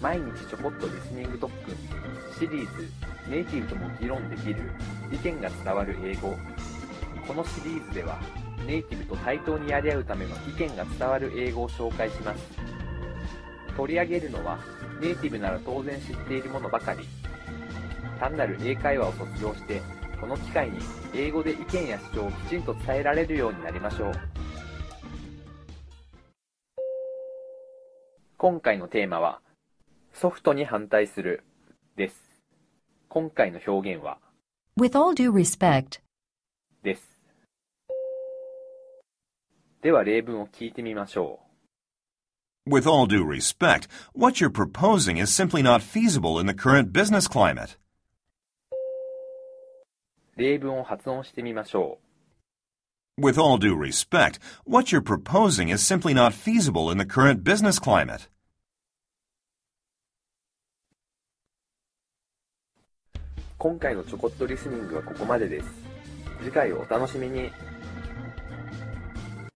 毎日ちょこっとリスニング特訓シリーズネイティブとも議論できる意見が伝わる英語。このシリーズではネイティブと対等にやり合うための意見が伝わる英語を紹介します。取り上げるのはネイティブなら当然知っているものばかり。単なる英会話を卒業してこの機会に英語で意見や主張をきちんと伝えられるようになりましょう。今回のテーマはソフトに反対するです。今回の表現は With all due respect です。では例文を聞いてみましょう。With all due respect, what you're proposing is simply not feasible in the current business climate. 例文を発音してみましょう。With all due respect, what you're proposing is simply not feasible in the current business climate. 今回のちょこっとリスニングはここまでです。次回をお楽しみに。